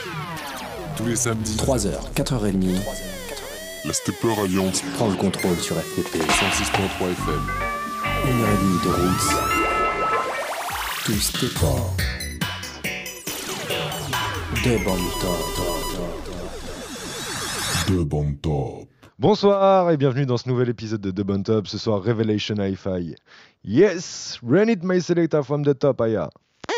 Tous les samedis, 3h, 4h30, la Stepper Alliance prend le contrôle sur FPP. 106.3 FM. 1h30 de roots. Tout Stepper. De bon top. De bon top. Bonsoir et bienvenue dans ce nouvel épisode de The Bon Top. Ce soir, Revelation Hi-Fi. Yes, run it my selector from the top, aya.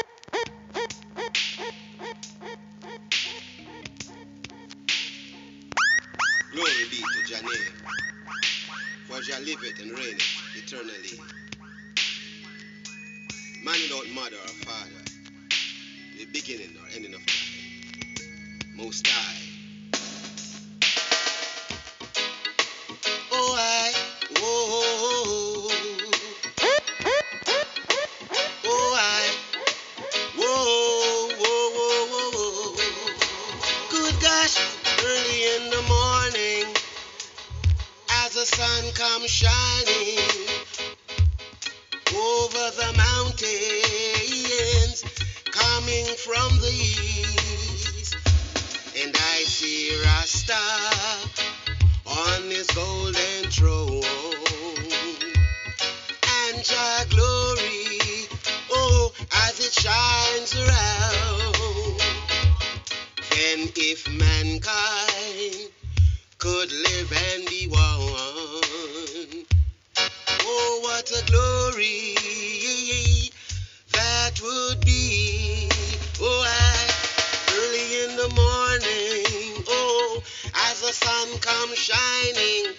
Glory be to Jah name, for Jah liveth and reigneth eternally. Man without mother or father, the beginning or ending of time, Most High. Oh, I, whoa, oh, I, whoa, whoa, whoa, whoa. Good gosh, early in the morning, as the sun comes shining over the mountains, coming from the east, and I see Rasta on his golden throne, and Jah glory, oh, as it shines around. And if mankind could live and be one, oh, what a glory that would be. Oh, early in the morning, oh, as the sun comes shining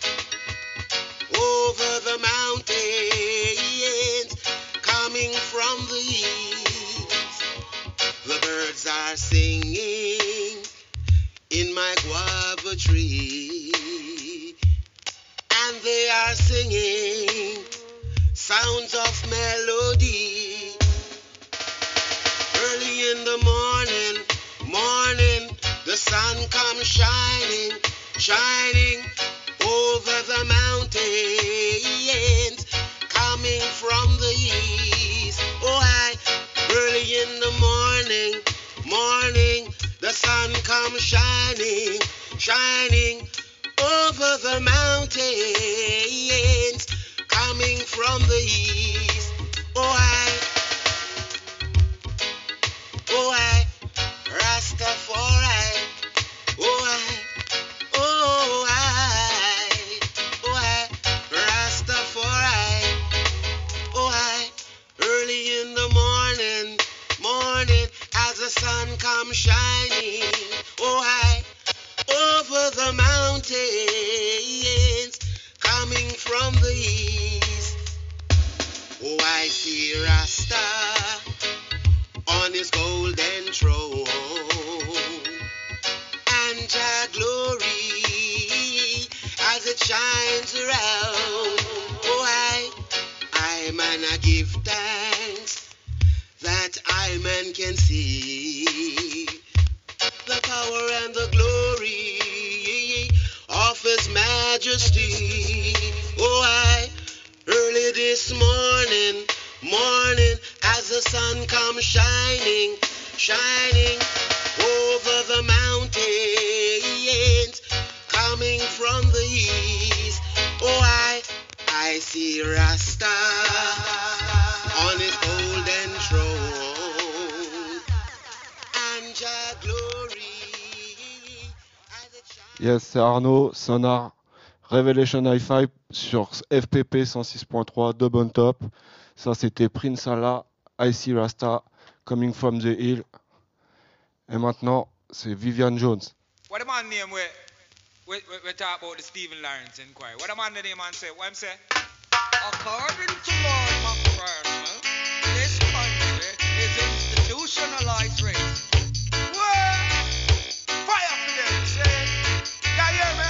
over the mountains, coming from the east, the birds are singing in my guava tree, and they are singing sounds of melody. Early in the morning, the sun comes shining over the mountains, coming from the east. Oh, early in the morning, the sun comes shining over the mountains, coming from the east. Oh, Rastafari. Rastafari. Early in the morning, as the sun comes shining, over the mountains, coming from the east. Oh, I see Rasta on his golden throne, and Jah glory as it shines around. Oh, I man, I give thanks that I man can see the power and the glory of His Majesty. Oh, early this morning, as the sun comes shining over the mountains, coming from the east. Oh, I see Rasta on his golden throne, and Jah glory as it shines. Yes, c'est Arnaud, Sonar, Revelation Hi-Fi sur FPP 106.3 de Bon Top. Ça, c'était Prince Allah, I See Rasta, Coming from the Hill. Et maintenant, c'est Vivian Jones. What the man name we talk about the Stephen Lawrence inquiry? What the man name and say? What him say? According to Lord McPherson, this country is institutionalized racism. What? Fire for them, say. You hear me?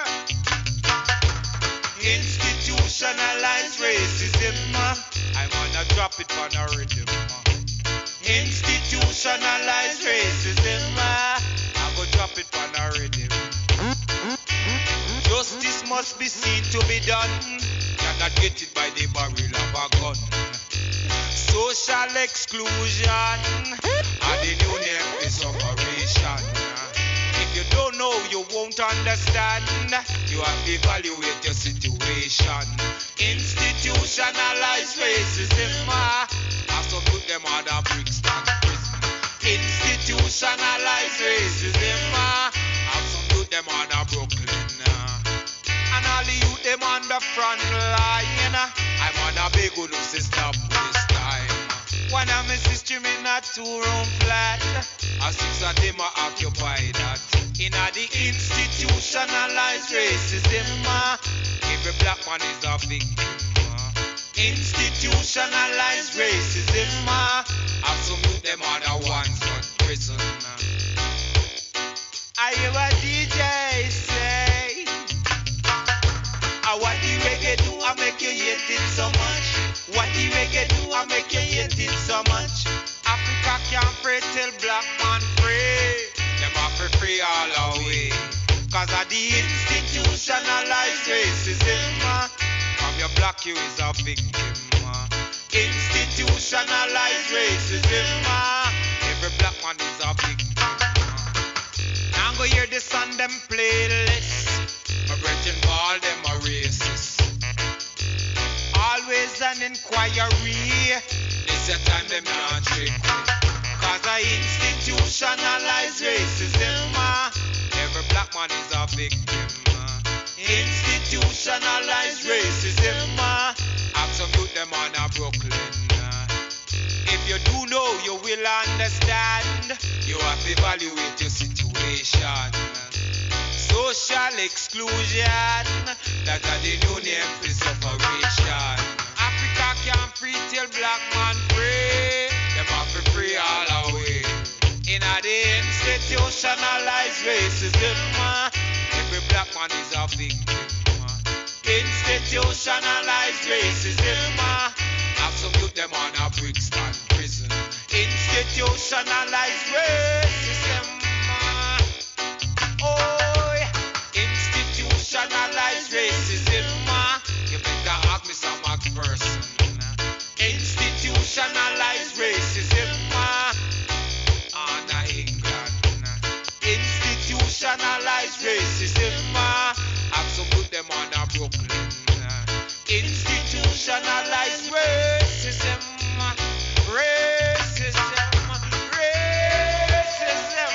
Institutionalized racism. I'm gonna drop it on a rhythm. Institutionalized racism. I'm gonna drop it on a rhythm. Justice must be seen to be done. Cannot get it by the barrel of a gun. Social exclusion and the new name is operation. understand, you have to evaluate your situation. Institutionalized racism, have some put them under Brixton prison. Institutionalized racism, have some put them under Brooklyn. And all the youth them on the front line, I'm on a big one to stop this time. One of my sister in a 2-room flat, and 6 of them are occupied that. In the institutionalized racism, every black man is a victim. Institutionalized racism, have some of them are the ones for prison. I hear a DJ say, what the reggae do, I make you hate it so much. What the reggae do, I make you hate it so much. Africa can't pray till black man free. Them have to free all our way. Cause of the institutionalized racism, from your black you is a victim. Institutionalized racism, every black man is a victim. Now go hear this on them playlist. My brethren call them a racist. Always an inquiry. This a time them not trick. Cause of institutionalized racism, every black man is a victim. Institutionalized racism, have some youth them on a Brooklyn. If you do know, you will understand. You have to evaluate your situation. Social exclusion, that are the new name for separation. Africa can't free till black man free. Them have to free all our way. In the institutionalized racism, every black man is a victim. Institutionalized racism, have some youth them on a Brixton prison. Institutionalized racism, oh, institutionalized racism, you better ask me some person. Institutionalized racism, on England. Institutionalized racism, have some put them on a Brooklyn. Institutionalized racism, racism, racism.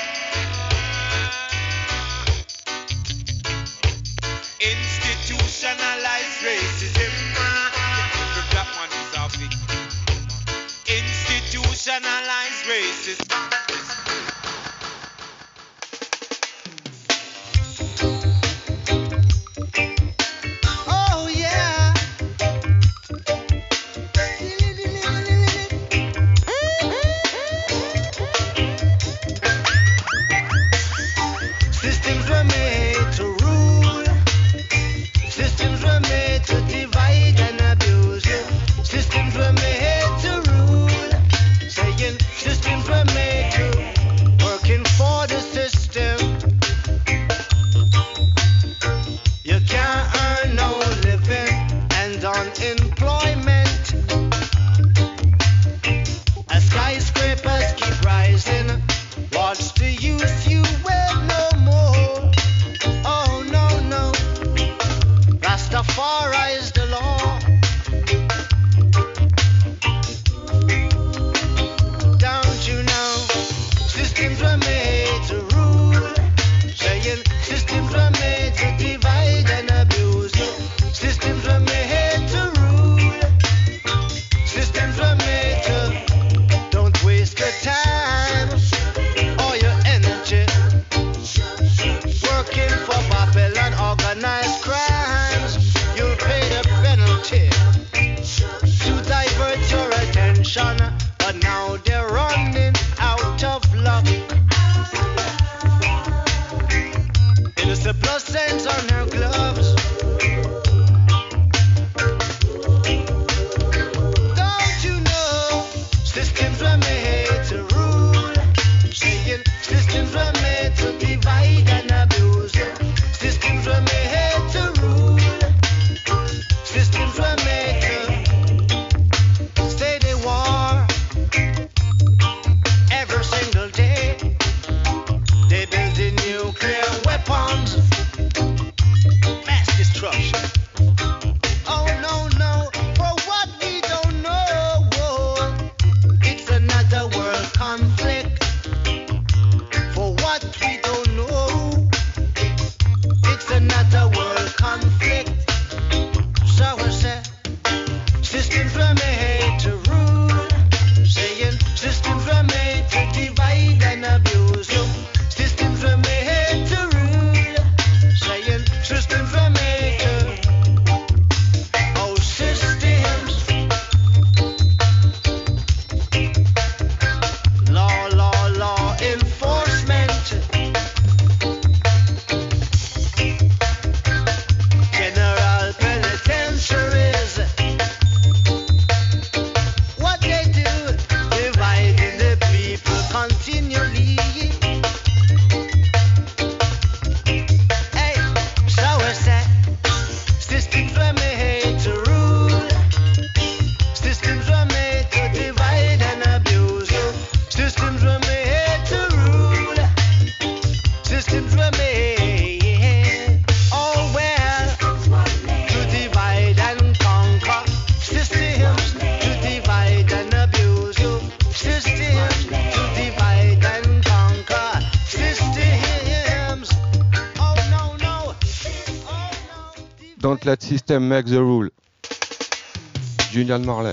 Institutionalized racism, every black man is a victim. Institutionalized racism. But now they're running out of luck. Don't let system make the rule. Julian Marley.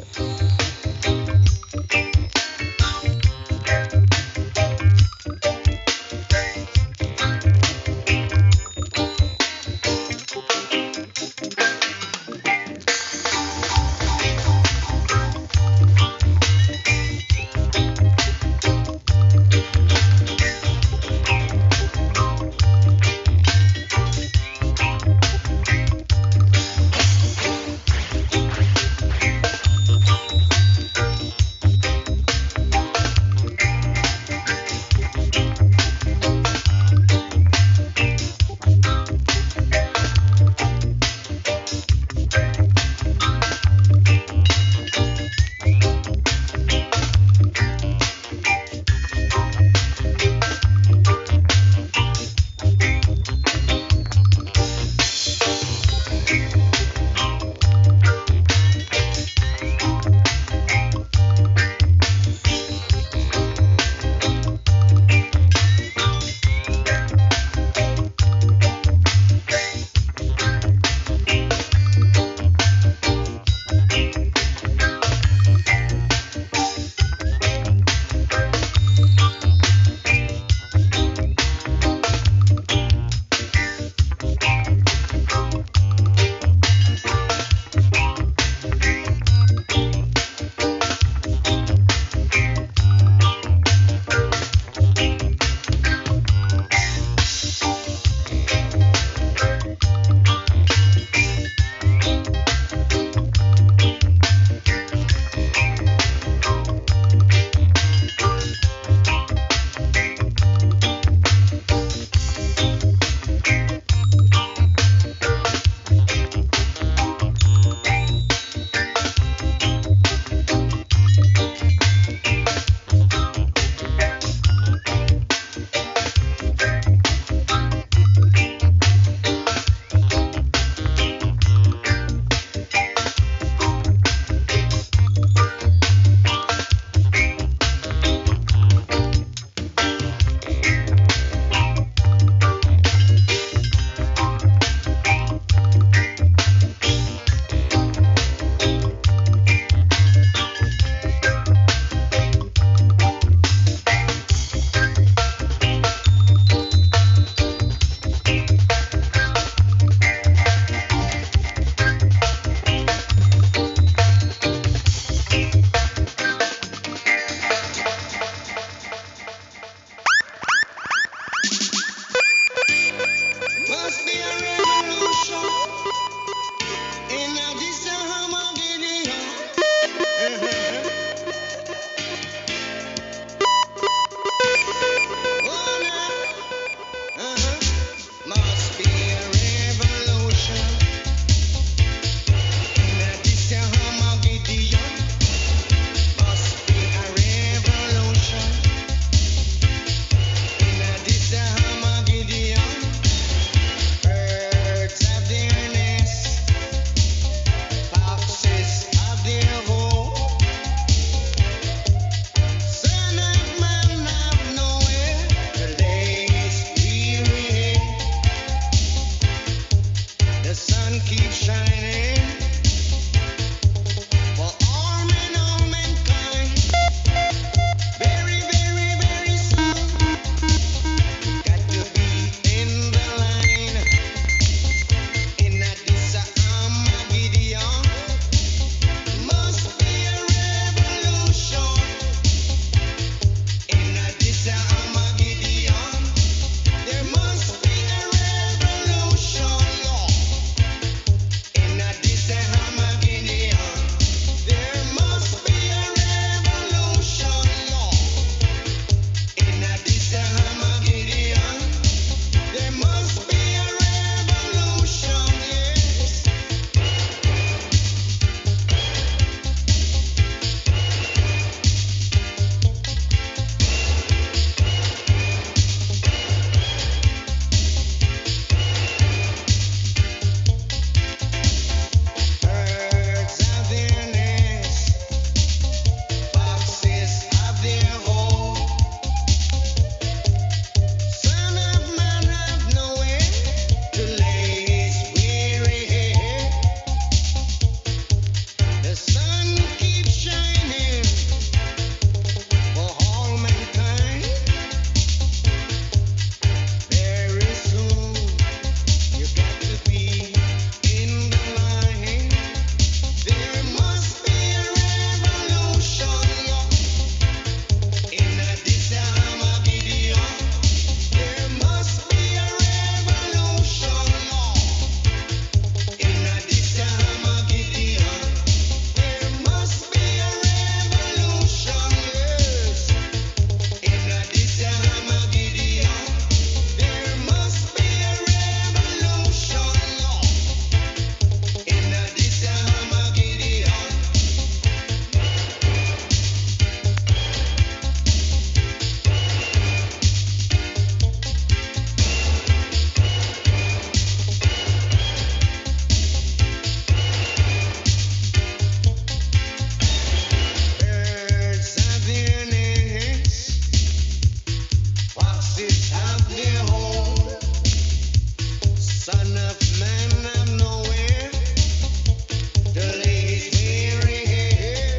have their home. Son of man have nowhere to lay his weary head.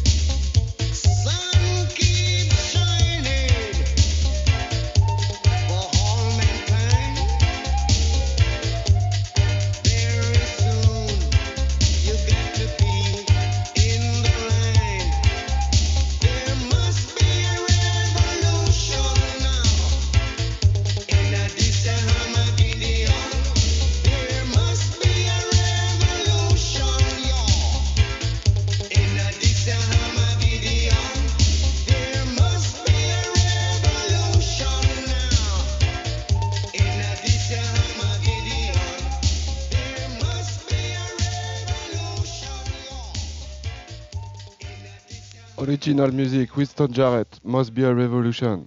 Sun keeps shining for all mankind. Very soon you got to be in the line. There must be a revolution now in this Armageddon. There must be a revolution, y'all, in this Armageddon. There must be a revolution now in this Armageddon. There must be a revolution, y'all, in this Original music, Winston Jarrett, Must Be a Revolution.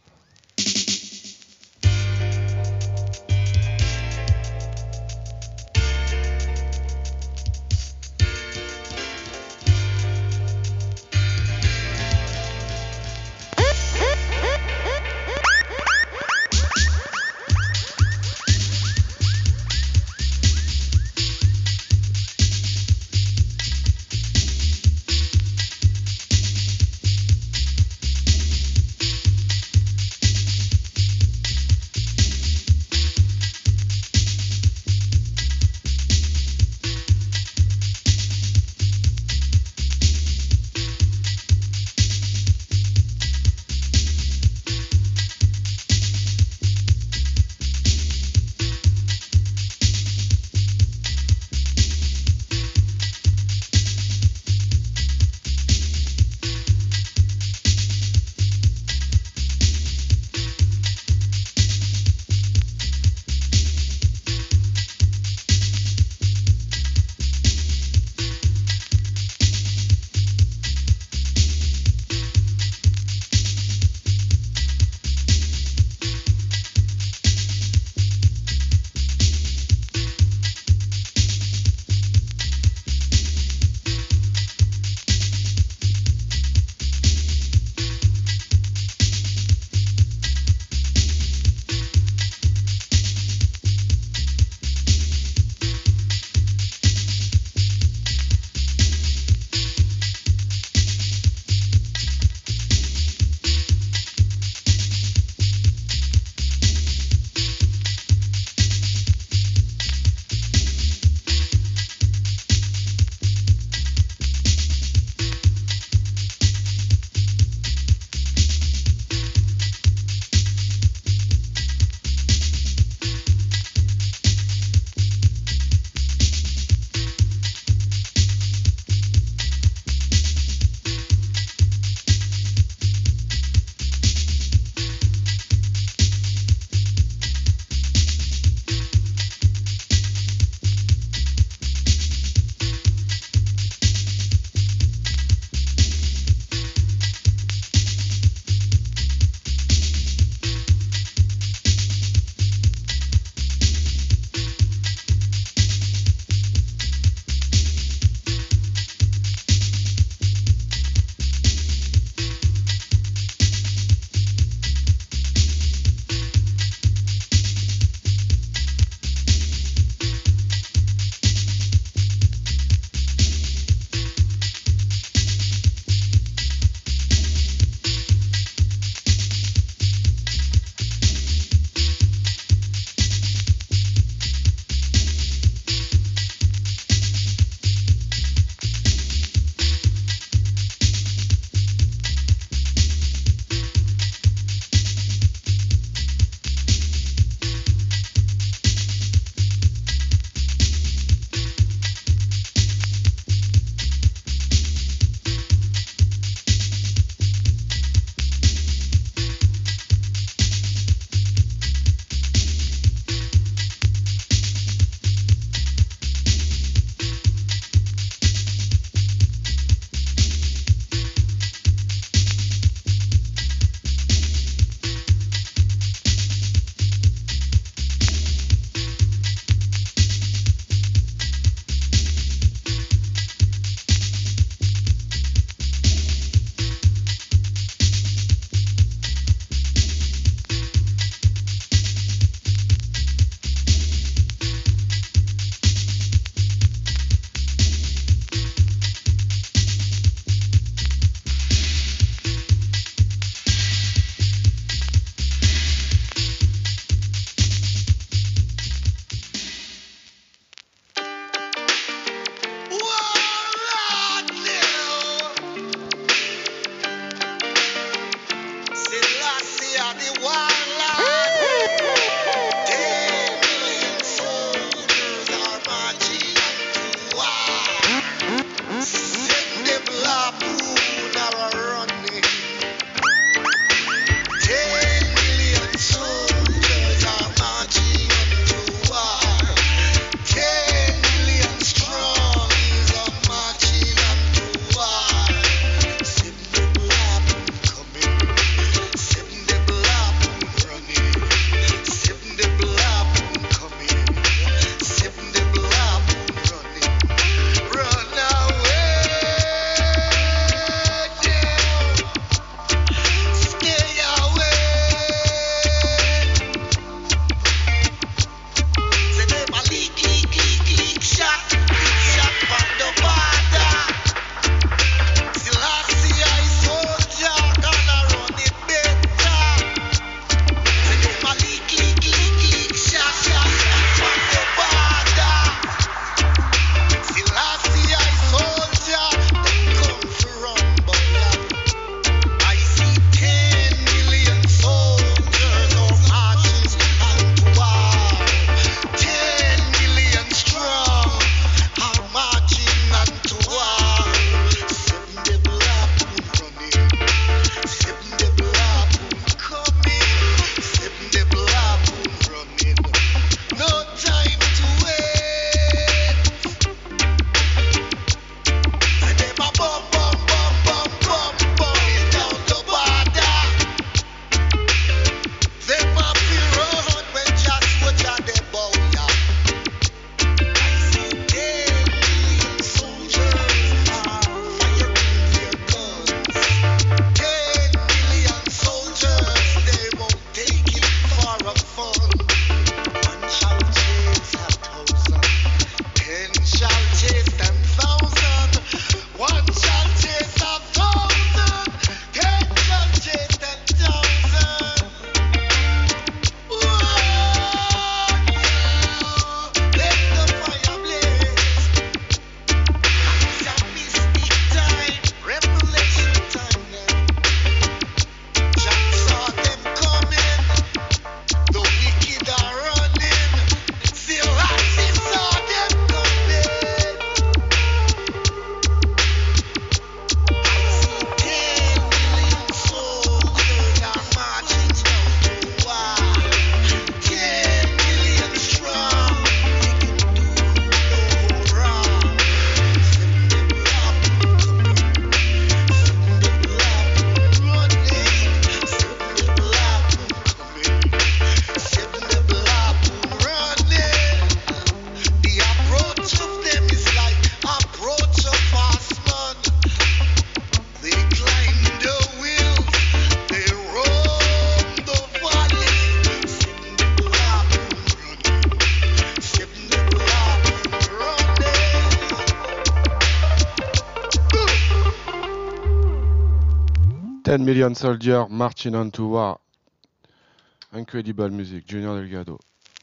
10 Million Soldiers Marching on to War. Incredible music, Junior Delgado.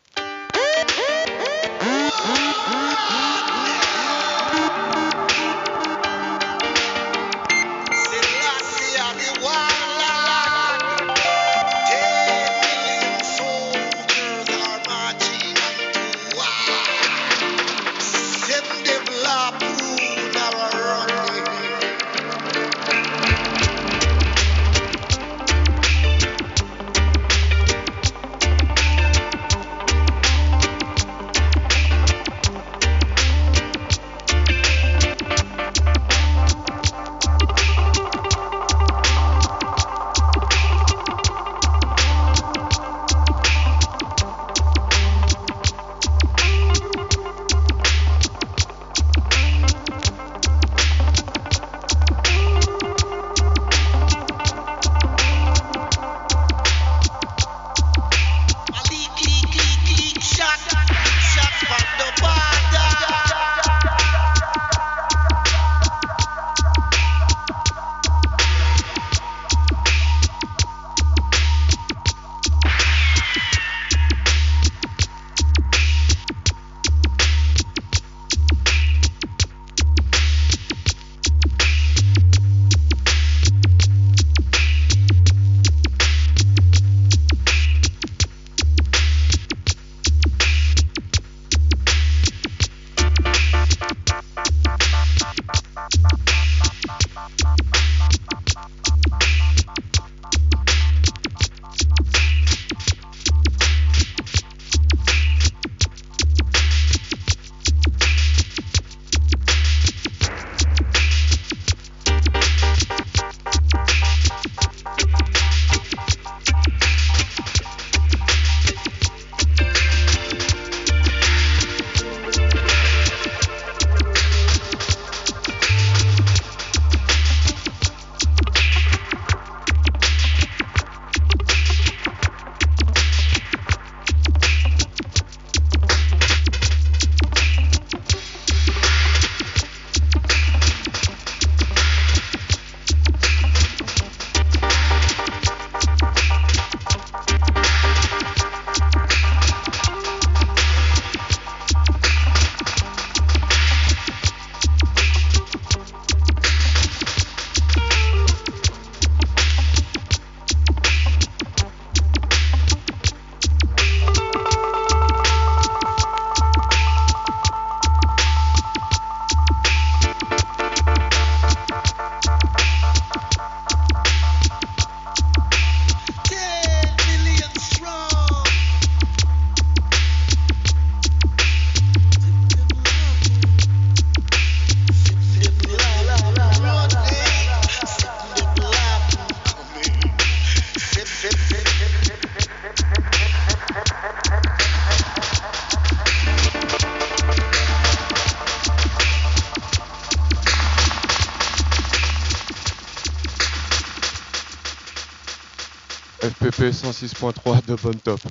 FPP 106.3 de Bonne Top.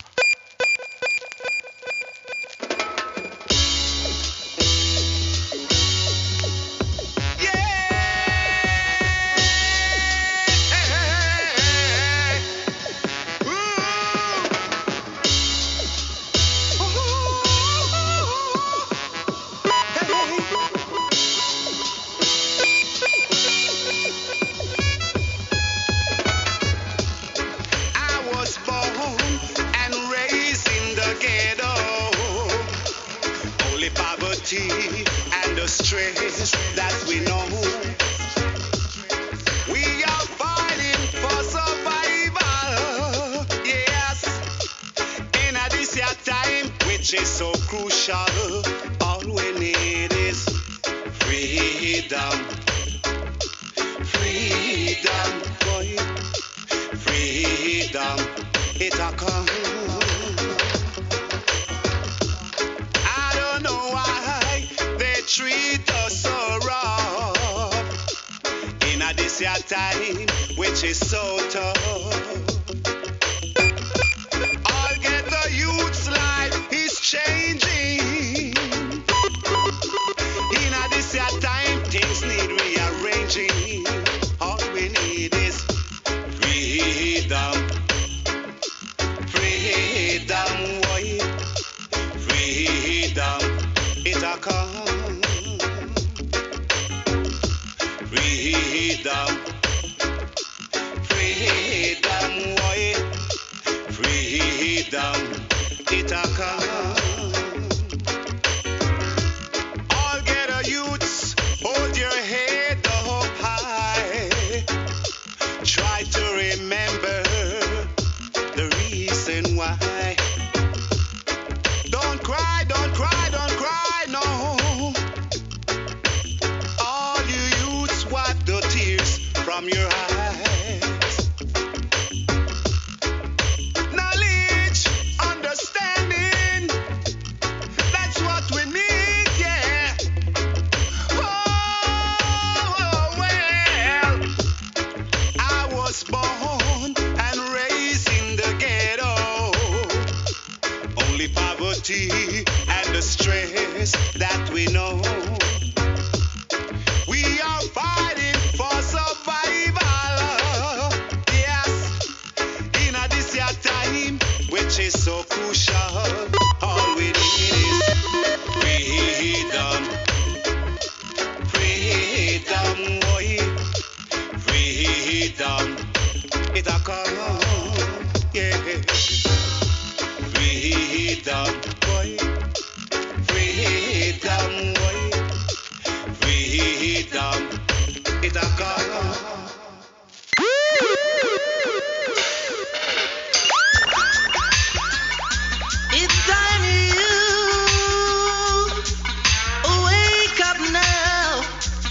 And the stress that we know, we are fighting for survival. Yes, in this year time, which is so crucial, all we need is freedom. Freedom, boy, freedom. It'll come. Treat us so rough in this year time, which is so tough. All get the youth's life is changing. In this year time, things need rearranging. All we need is it a come. All ghetto youths, hold your head up high. Try to remember the reason why. Don't cry, don't cry, don't cry, no. All you youths, wipe the tears from your eyes. Knowledge, understanding, that's what we need, yeah. Oh, well, I was born and raised in the ghetto. Only poverty and the stress that we know. We are fighting for survival. Yes, in a this year time, which is so crucial. All we need is freedom. Freedom, boy. Freedom. It a come, yeah. Freedom, boy. Freedom, boy. Freedom, it a come. It's time you wake up now.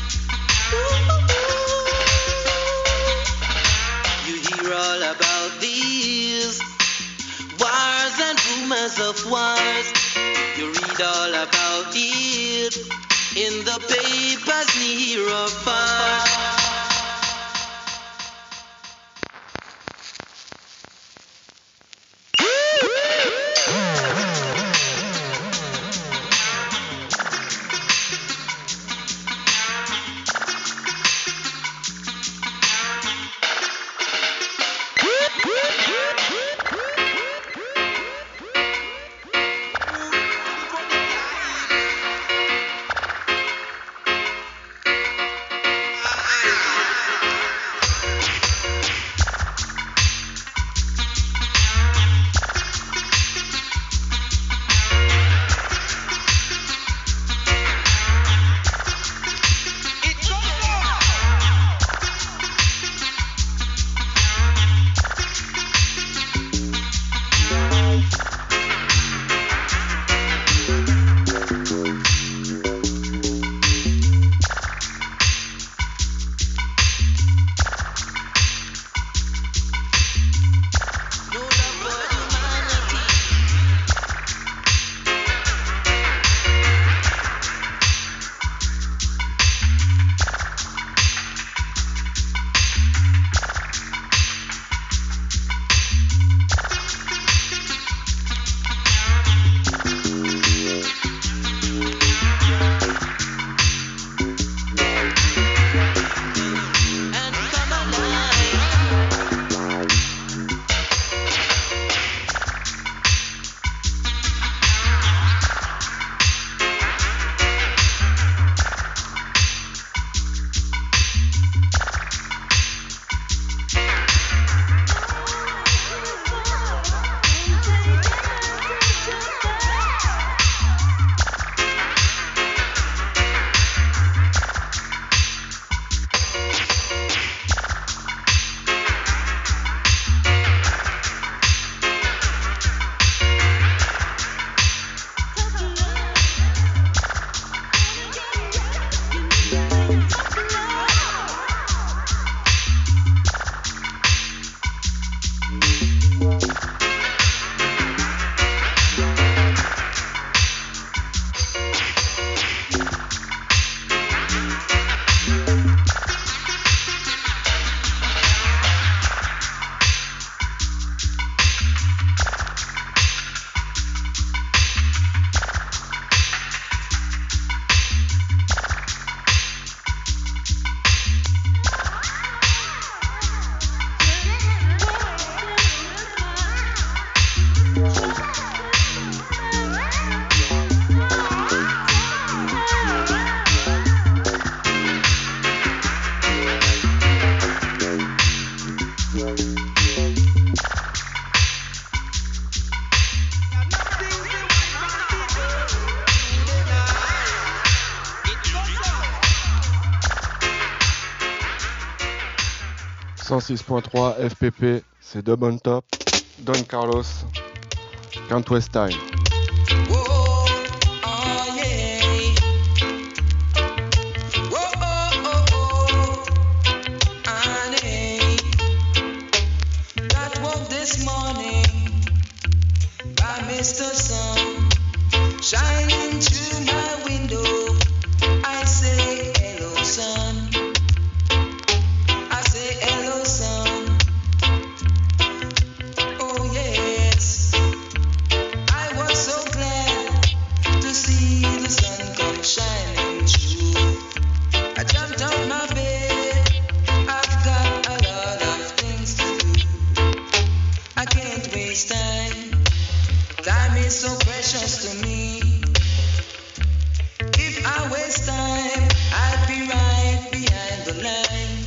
You hear all about these wars and rumors of wars. You read all about it in the papers near or far. 106.3 FPP, c'est Dub on Top, Don Carlos, Can't Waste Time. Whoa, oh yeah. Whoa, oh, honey. Got woke this morning by Mr. Sun shining through my window. I say hello, sun. I say hello, sun. Oh yes. I was so glad to see the sun come shining through. I jumped out my bed. I've got a lot of things to do. I can't waste time. Time is so precious to me. If I waste time, I'd be right behind the line.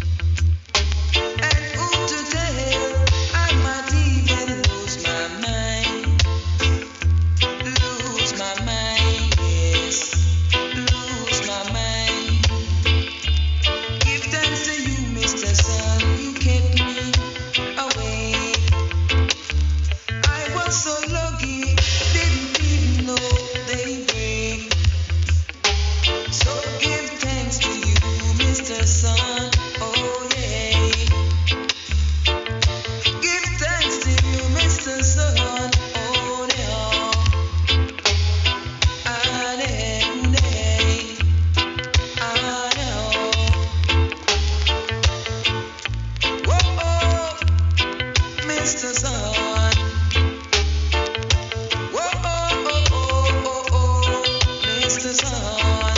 And who to tell? I might even lose my mind. Lose my mind, yes. Lose my mind. Give thanks to you, Mr. Sun. You kept me away. I was so lucky, didn't even know daybreak. So give thanks to you, Mr. Sun. Oh yeah. Give thanks to you, Mr. Sun. Oh yeah. I know. Whoa, Mr. Sun. Whoa, Mr. Sun.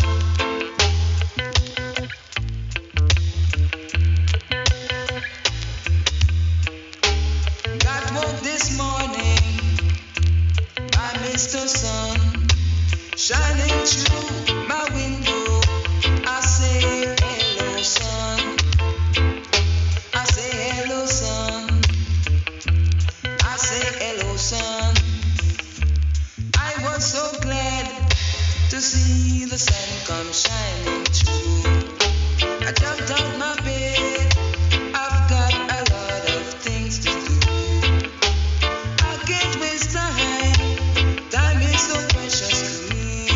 Got woke this morning by Mr. Sun shining through my window. I say hello, sun. I say hello, sun. I say hello, sun. I was so glad to see the sun come shining through. I jumped out my bed. I've got a lot of things to do. I can't waste time. Time is so precious to me.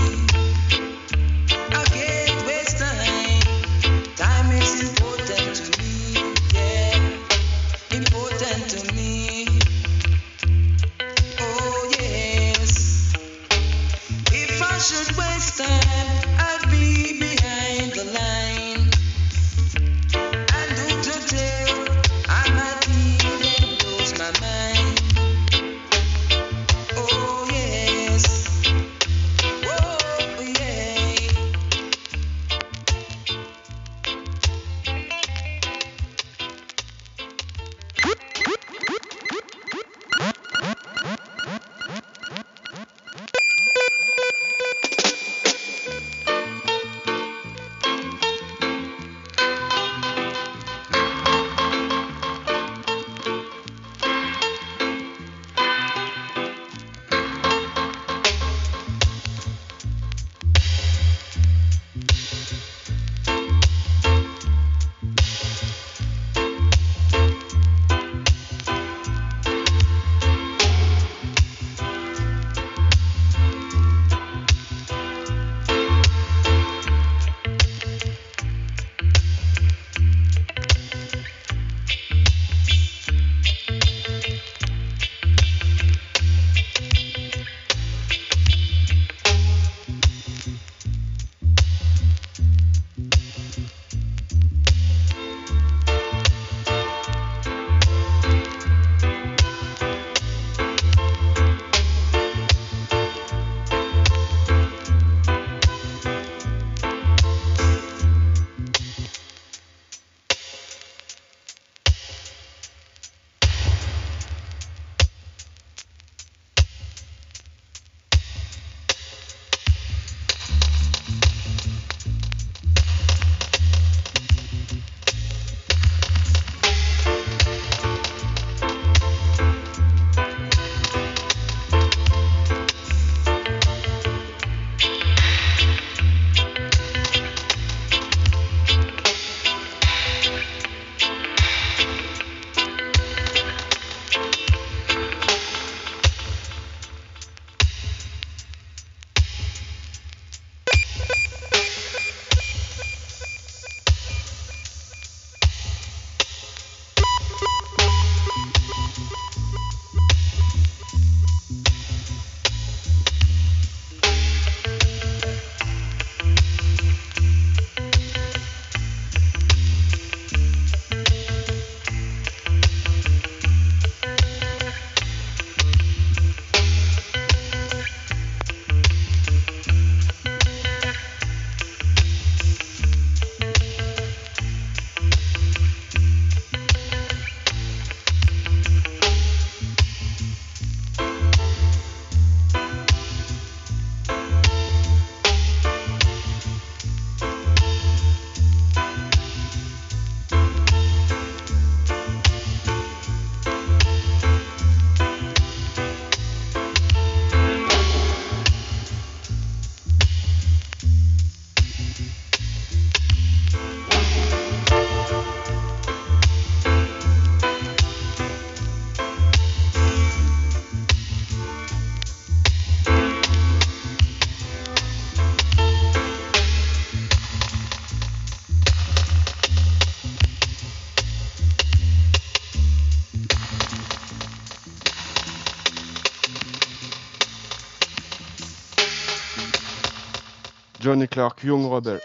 I can't waste time. Time is important to me. Yeah, important to me. Oh yes. If I should waste time, I'd be behind the line. Johnny Clark, Young Rebel.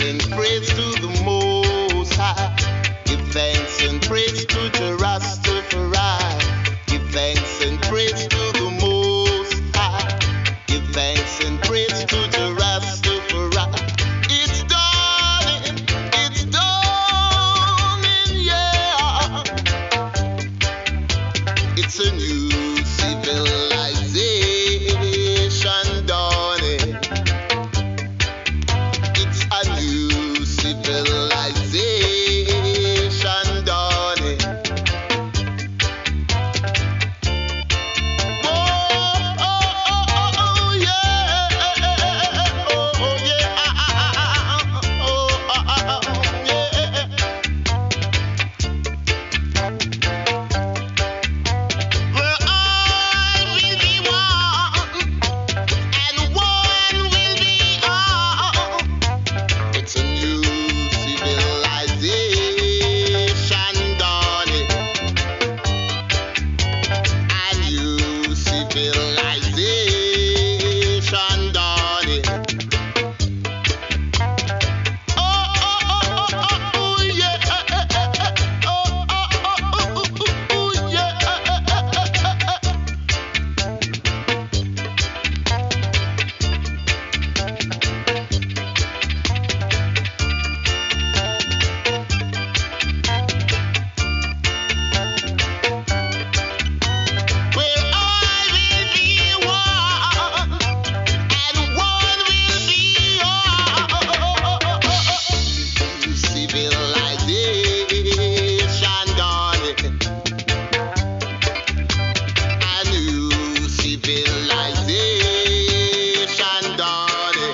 and praise to the Most High. Give thanks and praise to the Rastafari. Give thanks and praise to the Most High. Give thanks and praise to the Rastafari. It's dawning, yeah. It's a new civilization dawning. It's a new civilization dawning. Oh, oh, oh, oh, yeah. Oh, yeah. Oh, yeah. Well, I will be one, and one will be all. It's a new civilization dawning. A new civilization dawning. Oh, oh, oh, oh, oh, yeah. Oh, oh, oh, oh, yeah. Well, I will be one, and one will be all. Civilization dawning. A new civilization dawning.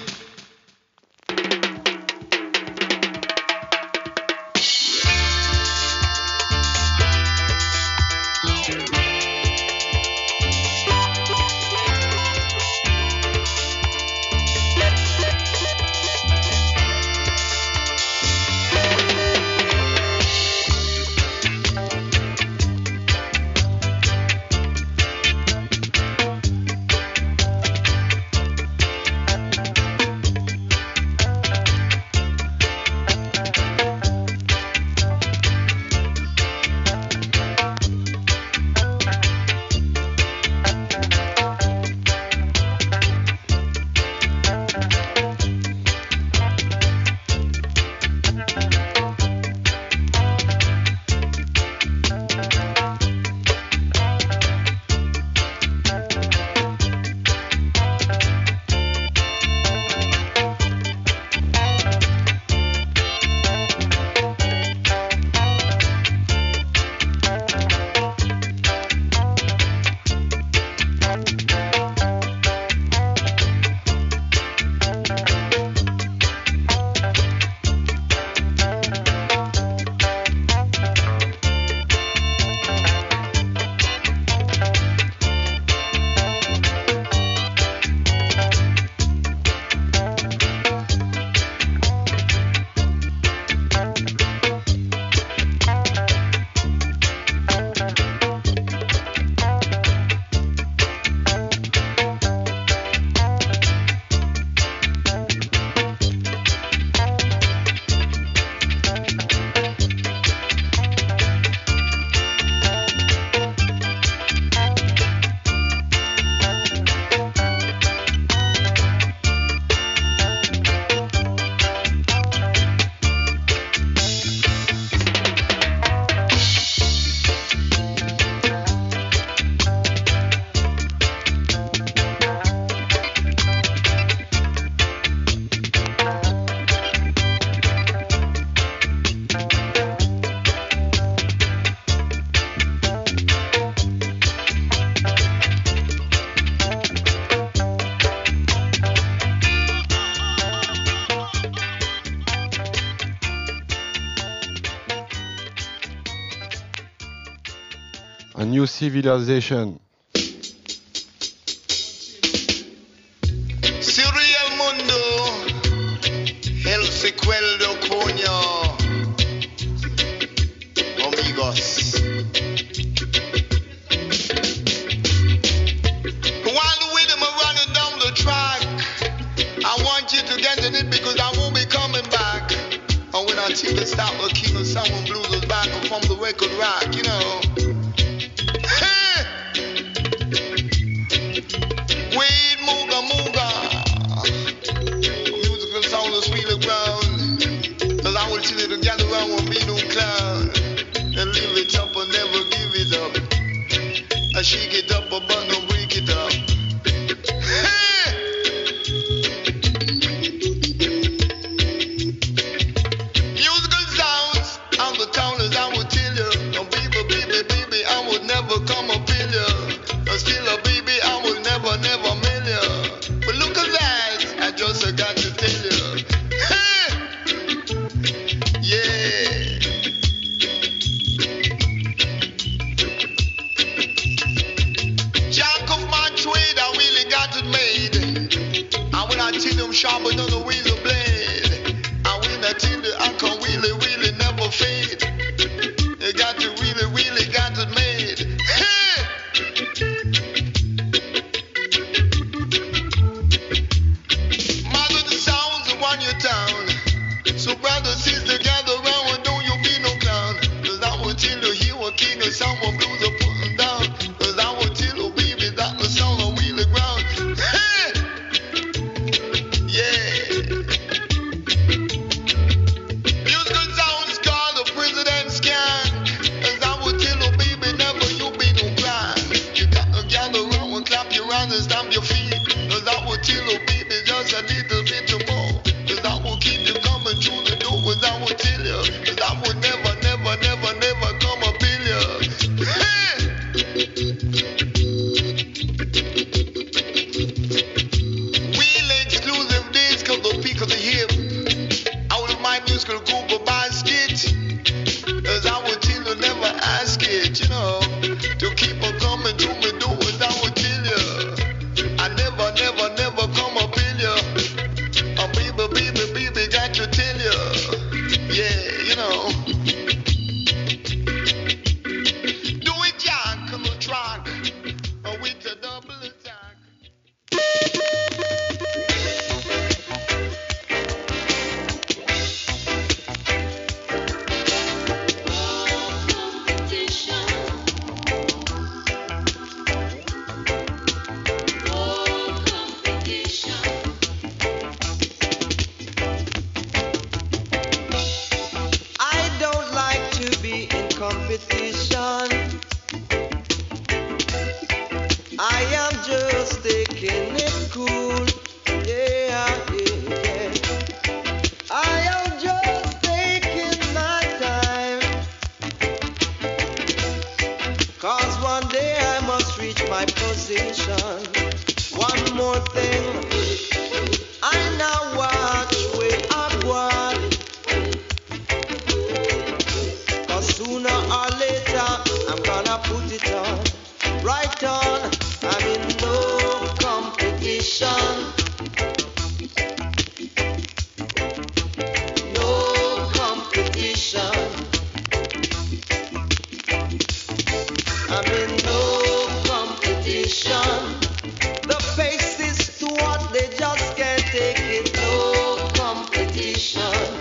A new civilization. Surreal Mundo, el sequel coño, amigos. While the rhythm is running down the track, I want you to get in it because I won't be coming record rock, you know. Weed mooga mooga. Musical sound of sweet ground. Cause I will chill it together around won't be no clown. And live it up and never give it up. I shake it up but don't break it up. Musical sounds on the counters I will tell you. Oh, baby, baby, baby, I would never come up in you. Still a baby, I will never, never mail you. But look at that, I just got to tell you. Yeah. Jack of my trade, I really got it made. I will not tell them sharper than a razor blade. I will not tell you I can really, really never fade. You got to really, really got it made. Mother, the sounds of one your town. So brother, sister, gather round and don't you be no clown. Cause I will tell you he was king of someone blues are putting down. Cause I will tell you baby that the sound of wheelie ground. Yeah. Musical sounds called the president's gang. Cause I will tell you baby never you be no blind. You got to gather round and clap your hands and stamp your feet. Cause I will tell you baby just a little bit more. Cause I will keep you coming through the door. Cause I will tell you. Cause I will never, never, never, never come up in you. Real exclusive days cause the peak of the hip. Out of my musical group of basket. Cause I will tell you never ask it, you know. To keep on coming to me door. Cause I will tell you. I never, never, never come up in you. Oh, baby, baby, baby, got to tell you. Yeah, you know. Do it, Jack, on the track. With a double attack. I don't like to be in competition. I am just taking it cool. Yeah, yeah, yeah. I am just taking my time. Cause one day I must reach my position. One more thing. I now watch where I go. Cause sooner or later I'm gonna put it on. Right on, I'm in no competition. No competition. I'm in no competition. The pace is too hot, they just can't take it. No competition.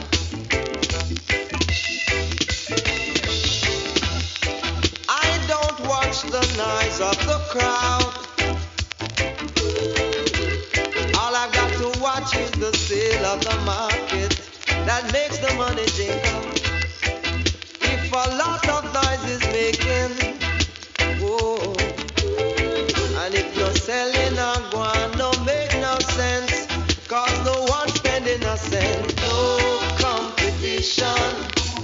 I don't watch the noise of the crowd. All I've got to watch is the sale of the market that makes the money jingle. If a lot of noise is making, whoa, and if you're selling a guan, don't make no sense, cause no one's spending a cent. No competition.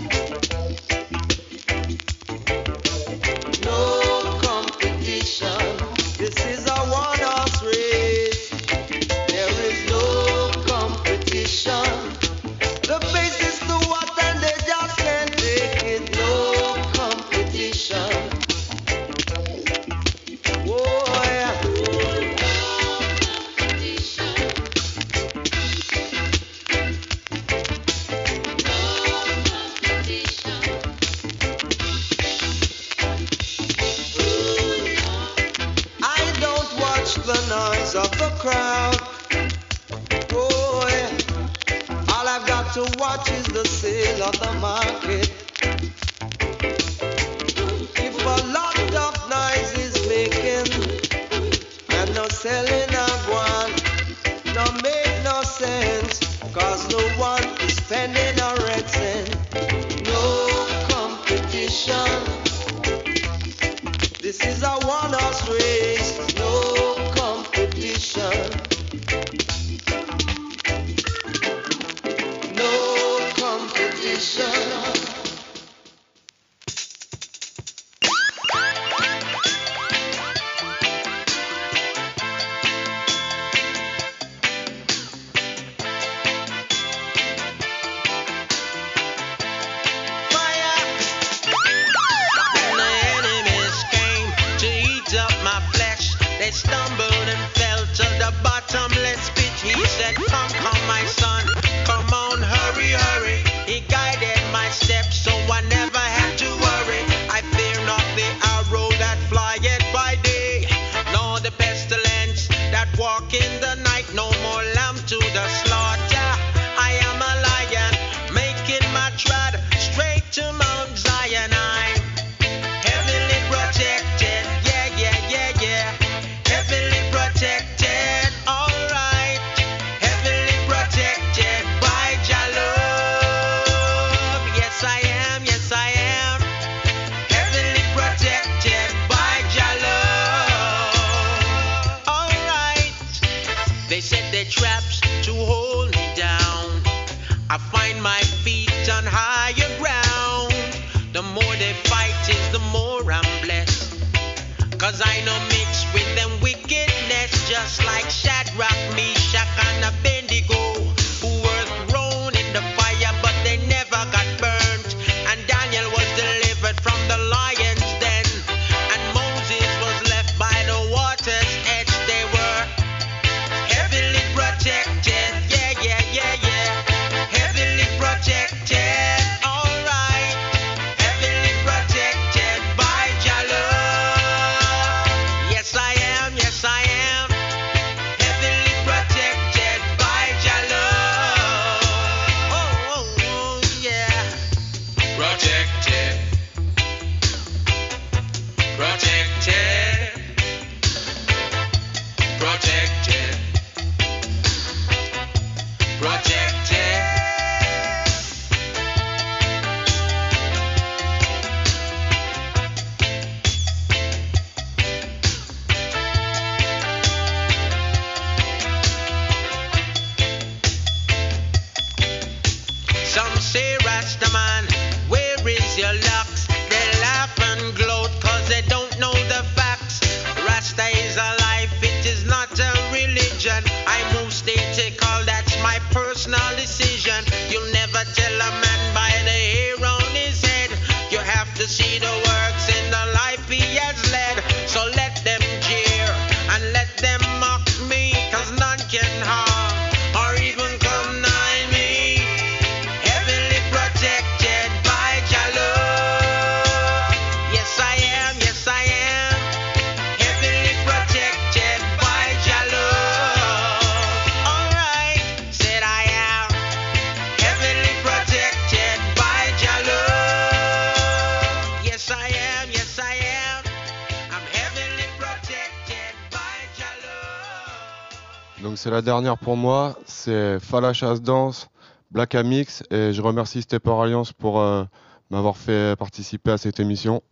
No competition. This is a one-horse race. There is no competition. The pace is too hot and they just can't take it. No competition. Oh yeah. I don't watch the noise of the crowd. Oh yeah. All I've got to watch is the sale of the market traps to hold me down. I find my feet on higher ground. The more they fight is the more I'm blessed. 'Cause I no mix with them wickedness, just like Shadrach, Meshach, and Abednego, who were thrown in the fire, but they never got burnt. And Daniel was delivered from the lion's den. And Moses was left by the water's edge. They were heavily protected. Yeah, yeah, yeah, yeah. Heavily protected. All right. Heavily protected by Jah love. Yes, I am. Yes, I am. Heavily protected by Jah love. Oh, oh, oh, yeah. Protected. Protected. Protected. Protected. Some say, Rastaman, where is your locks? They laugh and gloat 'cause they don't know the facts. Rasta is a life, it is not a religion. I move statical, that's my personal decision. You'll never tell a man by the hair on his head. You have to see the works in the life he has led. So let them jeer and let them mock me, 'cause none can harm or even come nigh me. Heavily protected by Jah love. Yes, I am. Yes, I am. Heavily protected by Jah love. All right, said I am. Heavily protected by Jah love. Yes, I am. Yes, I am. I'm heavily protected by Jah love. Donc c'est la dernière pour moi, c'est Falachas Dance, Black Amix, et je remercie Stepper Alliance pour m'avoir fait participer à cette émission.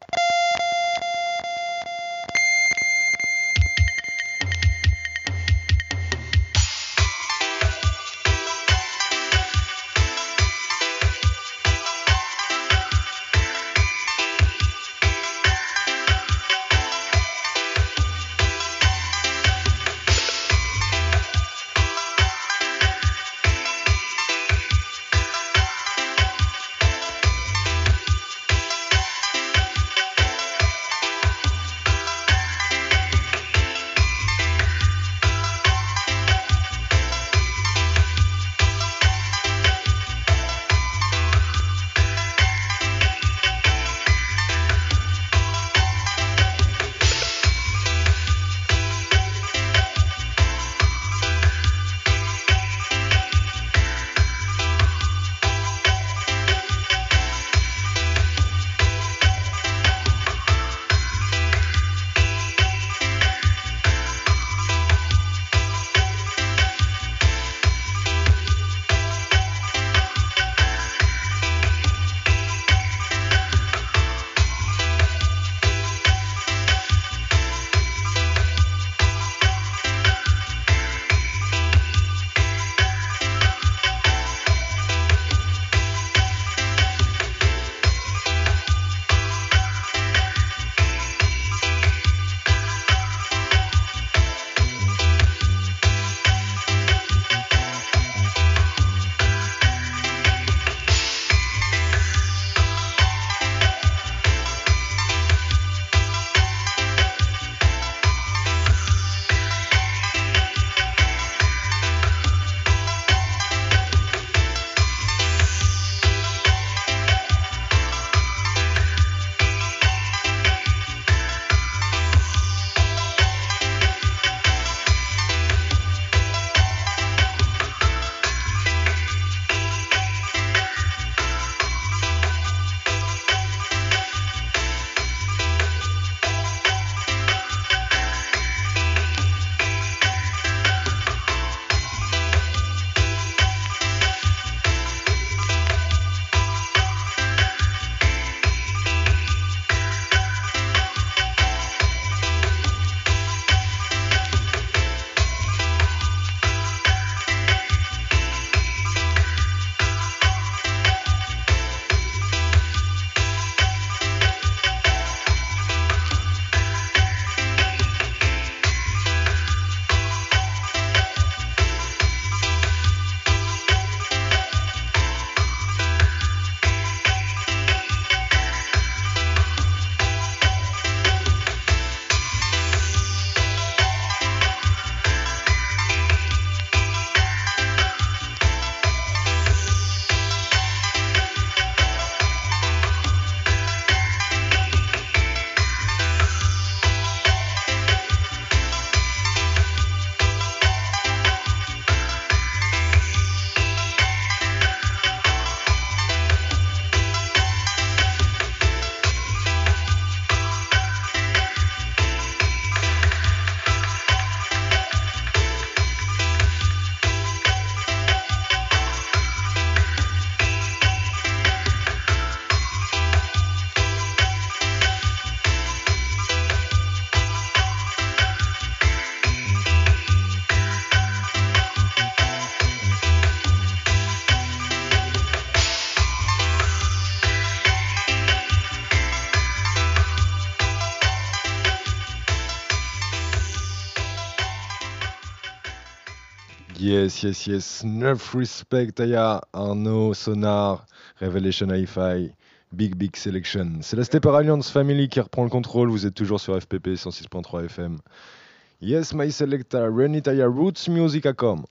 Yes. Enough respect, Aya, Arnaud, Sonar, Revelation Hi-Fi, Big Selection. C'est la Stepper Alliance Family qui reprend le contrôle. Vous êtes toujours sur FPP 106.3 FM. Yes, my selector, Renit Aya, Roots Music.com.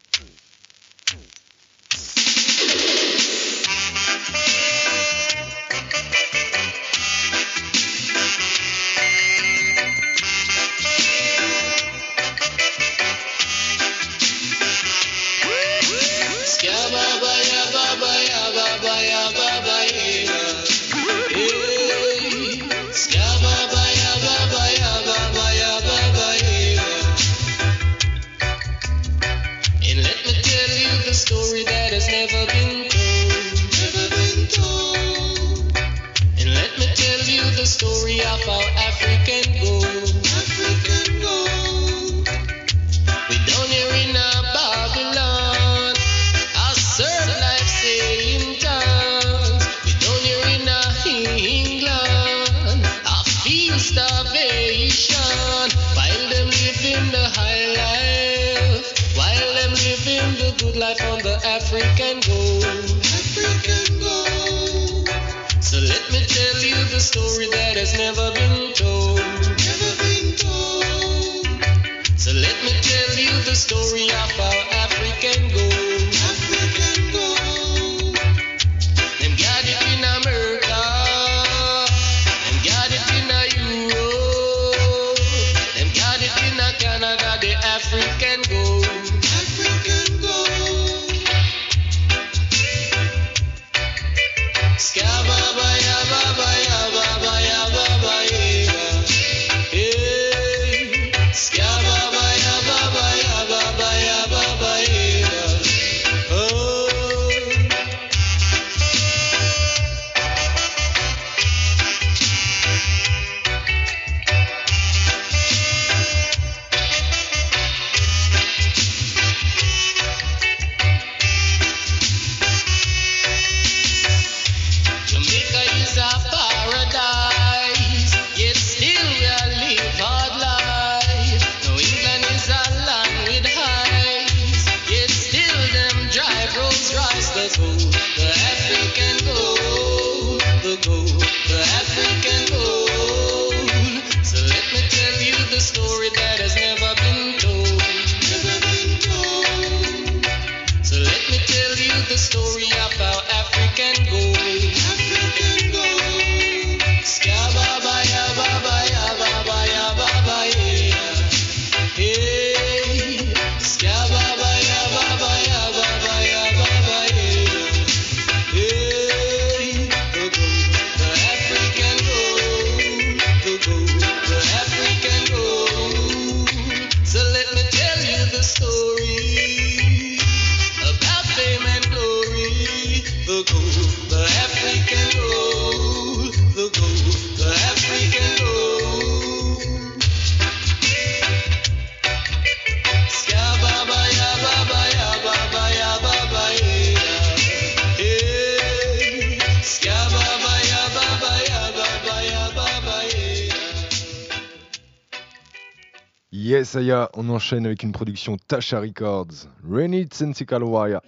Yes, Aya, on enchaîne avec une production Tasha Records. Renit Sensikalwaya.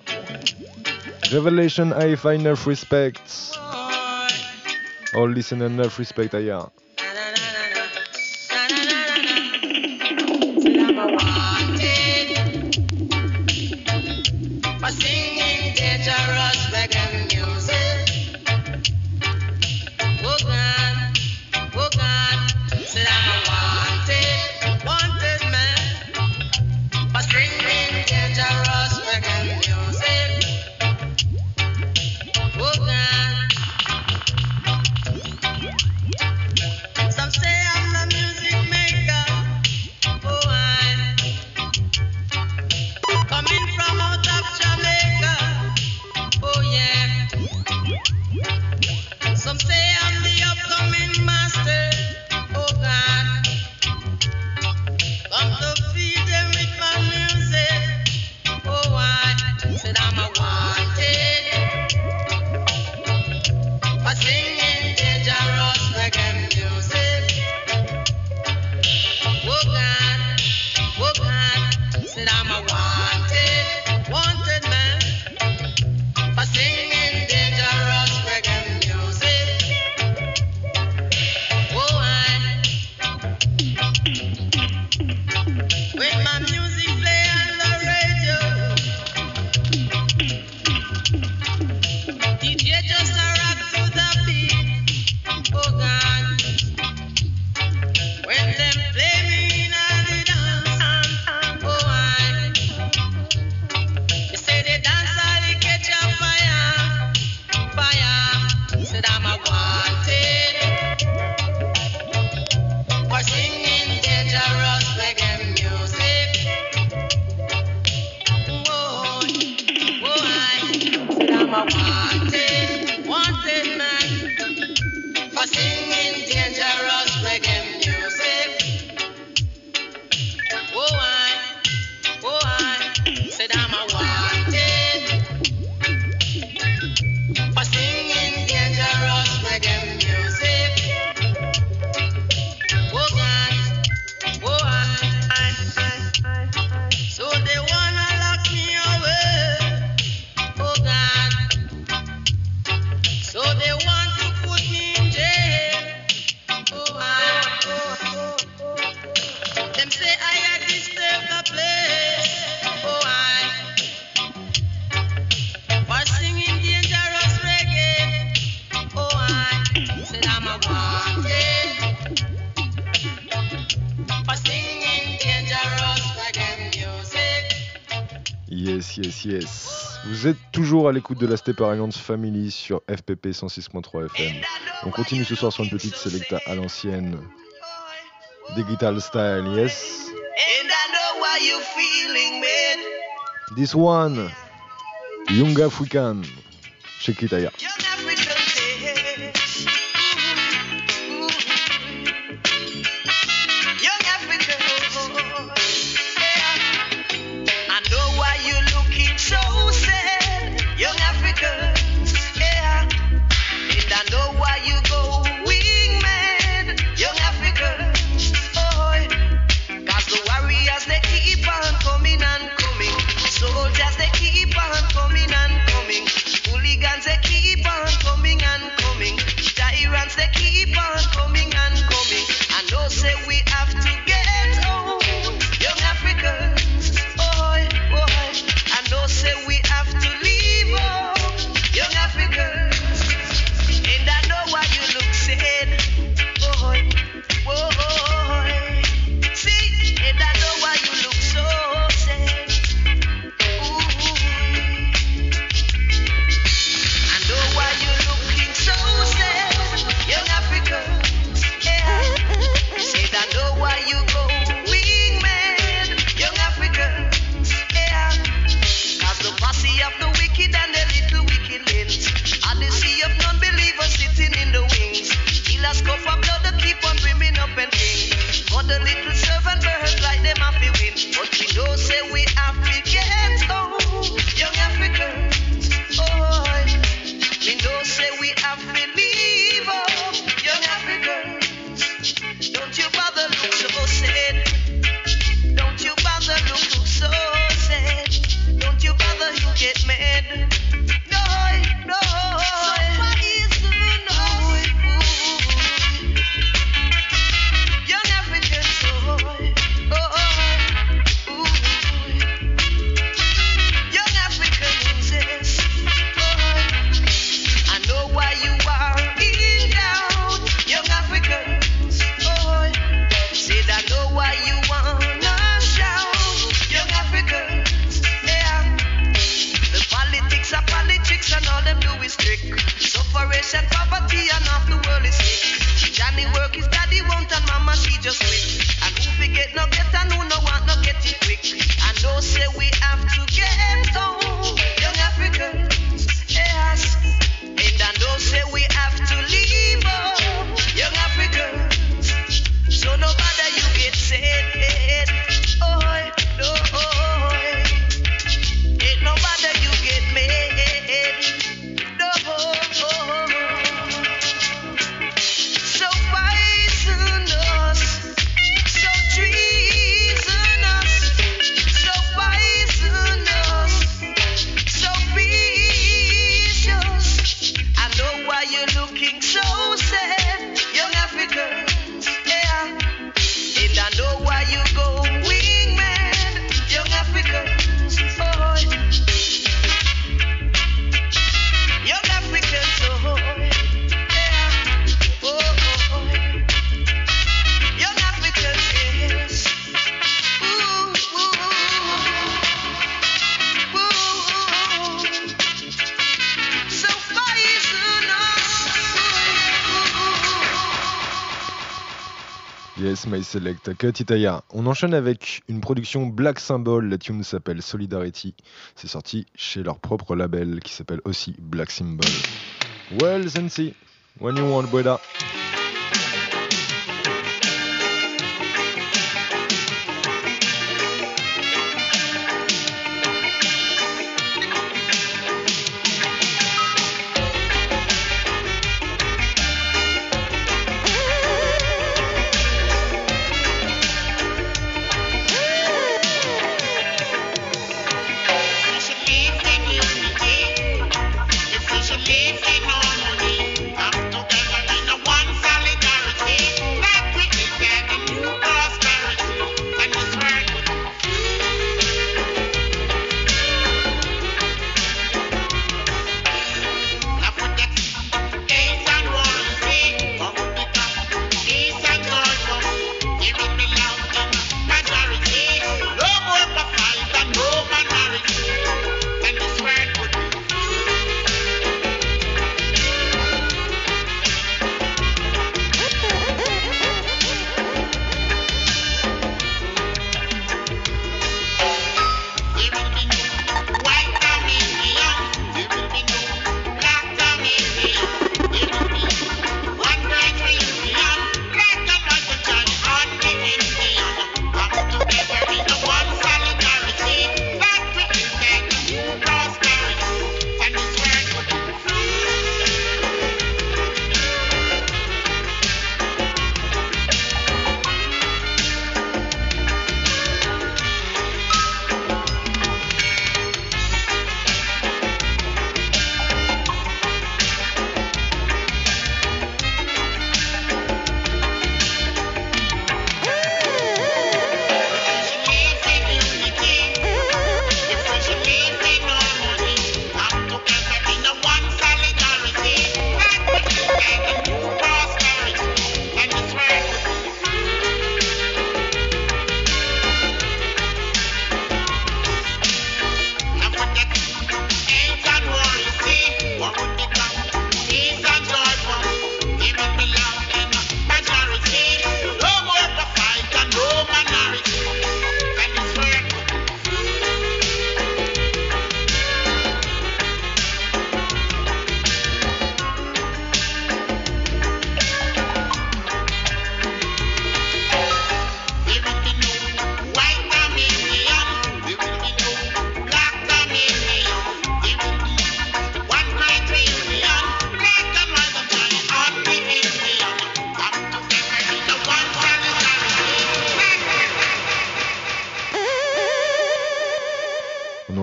Revelation Hi-Fi Enough Respect. All listen enough respect, Aya. Said I'm a wanted. Yes. Vous êtes toujours à l'écoute de la Stepper Alliance Family sur FPP 106.3 FM. On continue ce soir sur une petite sélecta à l'ancienne. Digital style, yes. And I know why you feeling, man. This one, Young African. Check it out. Young African days. Young African. Yeah. I know why you looking so sad. Young Africans. Yeah. And I know why you going mad. Young Africans. Oh, 'cause the warriors they keep on coming and coming. Soldiers they keep on coming and coming. Hooligans they keep on coming and coming. Tyrants they keep on coming and coming. I know say we have to get home. Young Africans, boy, boy. I know say we have to leave home. Young Africans, and I know why you look sad, boy, boy. See, and I know why you look so sad. Ooh. I know why you're looking so sad, young Africans. Yeah. Said I know why you going mad, young Africans. Yeah. 'Cause the posse of the wicked and the little wickedlings, and the sea of non-believers sitting in the wings. Killers go for blood to keep on brimming up and ring. For the little servant birds like them have to win. But we know say we have to get home, young Africans. Oh, we know say we have to leave home, young Africans. Don't you bother look so sad. Don't you bother look so sad. Don't you bother you get mad. No, no. Somebody's no. Young Africans, young Africans, yes. I know why you are in down, young Africans. Said I know why you wanna shout, young Africans. Yeah. The politics are politics and all them do is trick. Sufferation, poverty and half the world is sick. Johnny work his daddy won't and mama she just quit. And who forget no get and who no want no get it quick. I know say we have to get home, young Africans. Yes. And I know say we have to leave home, young Africans. So no matter you get sad, oh no, ain't no matter you get mad, no. So poisonous, so treasonous, so poisonous, so vicious. I know why you're looking so sad, young Africans. Yeah. And I know why you're going mad, young Africans. Oh, young Africans. Oh, yeah. Oh, young Africans. Yes. Ooh, ooh, ooh. So poisonous. Yes, my select. Cut Itaya. On enchaîne avec une production Black Symbol. La tune s'appelle Solidarity. C'est sorti chez leur propre label qui s'appelle aussi Black Symbol. Well, Sensi, when you want, brother. If we should live in unity, come together in a one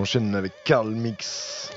enchaîne avec Carl Mix.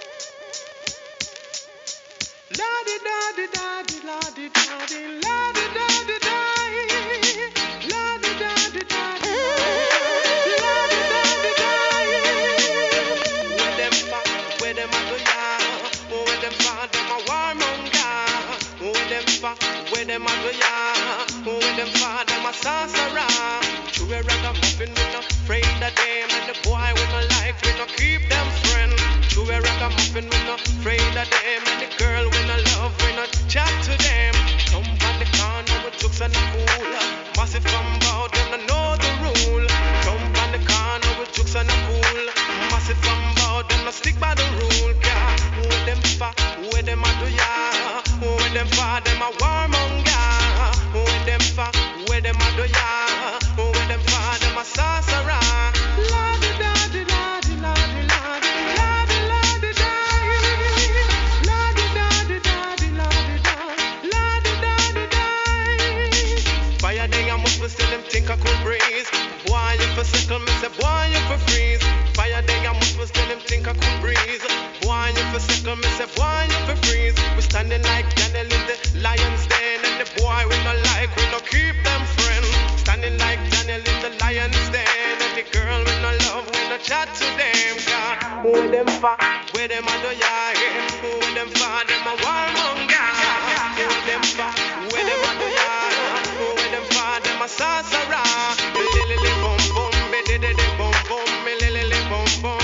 Where them a go ya? Where them father my sorcerer? True a ragamuffin, we no afraid of them, and the boy we no like, we no keep them friend. True a ragamuffin, we no afraid of them, and the girl we no love, we no chat to them. Come on the corner with jokes and a fool, massive from bout, them no know the rule. Come on the corner with jokes and a fool, massive from bout, them no stick by the rule. Yeah, where them fa, where them a do ya? Where them fa, them a warmonger. Where them fa, where them a do ya? Where them fa, them a sorcerer. La-di da-di la-di la-di la-di la-di la-di da. La-di da-di da-di la-di da. La-di da-di da. Fire day I must be still them think I could breeze. Boy you for settle me say boy you for freeze. Fire day I must be still them think I could breeze. Boy you for settle me say boy you for freeze. We standing like Daniel in the lion's den, and the boy we no like, we no keep them friends. Standing like Daniel in the lion's den, and the girl we no love, we no chat to them. God, where them fa, where them a do ya? Where them fa, them a warmonger. Where them fa, where them a do ya? Where them fa, them a sorcerer. Lily bum bum, be de de de bum bum, lily bum bum.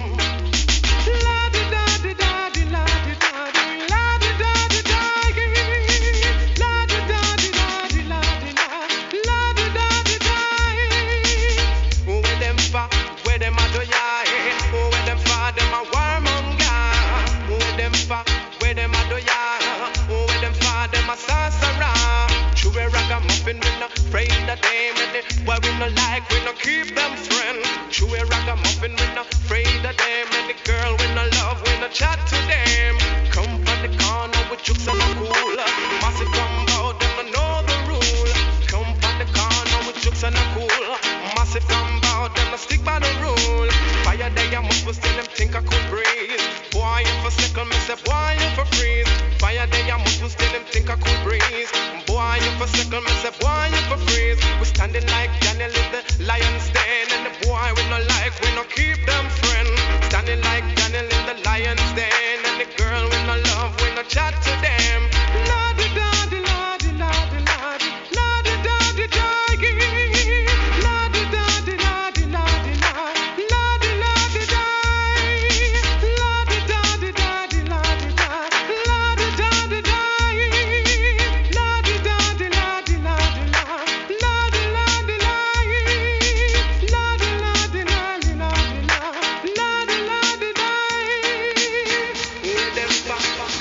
La di da di da di la di da di. La di da di da di. La di da di da di la di la. La di da di da. Where them fa, where them a do ya? Where them fa, them a warmonger. Where them fa, where them a do ya? Where them fa, them a sorcerer. True a ragamuffin, we no afraid of them, and the boy we no like, we no keep them friend. True a ragamuffin, we no afraid of them, and the girl we no love, we no chat to them. Come from the corner with jokes and a cool, massive come out, them no know the rule. Come from the corner with jokes and a cool, massive come out, them no stick by the rule. Fire day I must still them think I could breathe. Boy you for second, me say boy you for freeze. Fire day I must still them think I could breathe. Boy you for second, me say boy you for freeze. We standing like Daniel in the lion's den, and the boy we no like, we no keep them friend. Standing like Daniel in the lion's den, and the girl we no love, we no chat to them. La di da di la di la di la di la di da di da. La di da di la di la di la la di la di da. La di da di da di la di da la di da di da. La di da di la di la di la la di la di la. La di la di la di la di la la di la di da. Where them fa.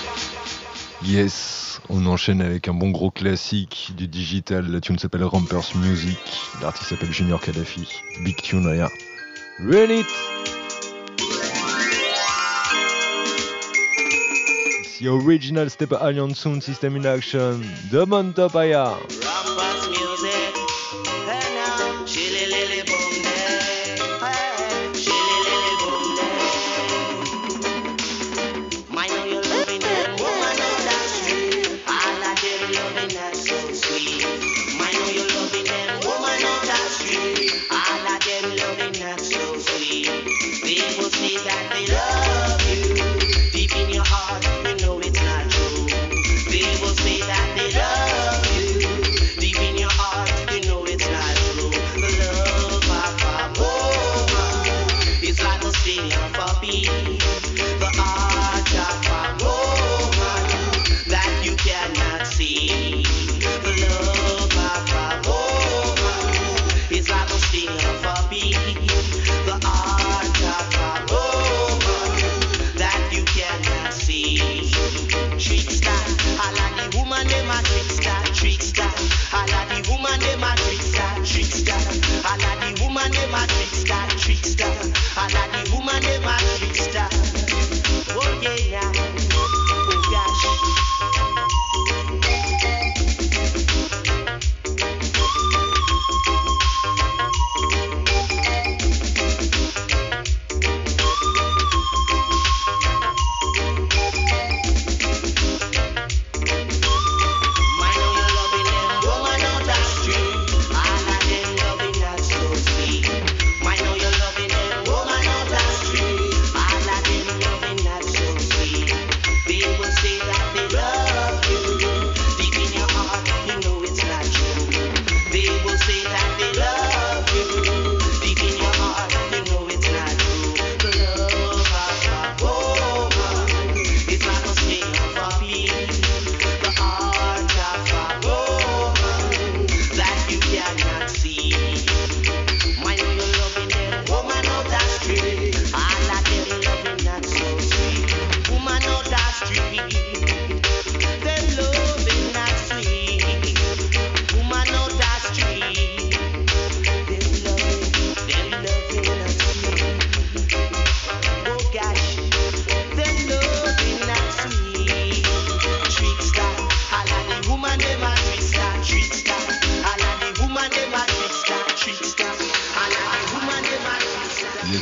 Yes, on enchaîne avec un bon gros classique du digital. La tune s'appelle Rampers Music. L'artiste s'appelle Junior Kadhafi. Big tune, regarde. Run it! It's the original Step Alliance Sound System in action. Dub on top, aya. Rampers music, hey now, chilly lily boom day, hey, chilly lily boom day. Mind how you loving them, woman on that street, all of them loving that so sweet. Mind how you loving them, woman on that street, all of them loving that so sweet. People say that they love you, deep in your heart, you know it's not true. People say that they love you.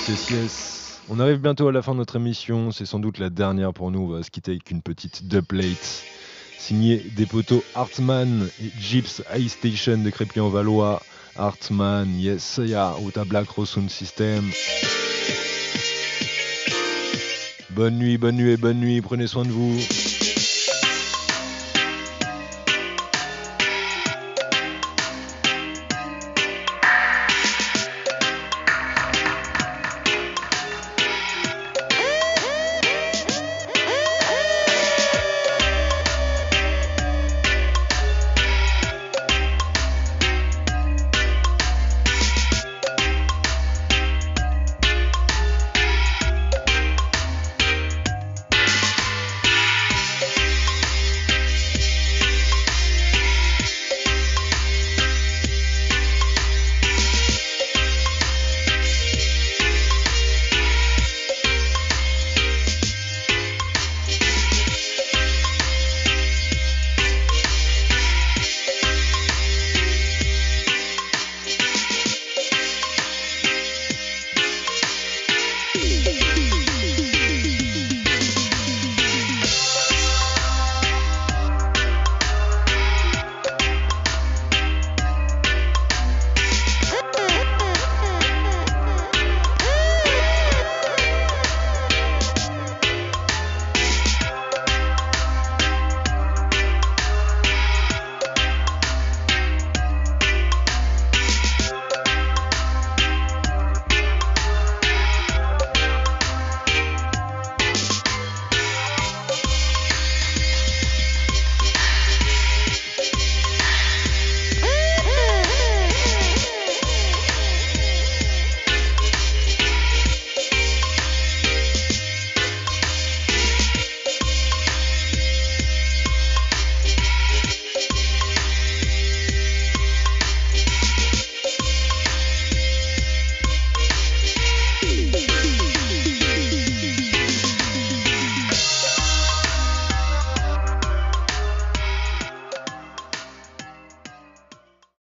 Yes. On arrive bientôt à la fin de notre émission. C'est sans doute la dernière pour nous. On va se quitter avec une petite dubplate signée des poteaux Hartman et Gyps High Station de Crépy-en-Valois. Hartman, yes, ya, Outa Black Rose Sound System. Bonne nuit et bonne nuit. Prenez soin de vous.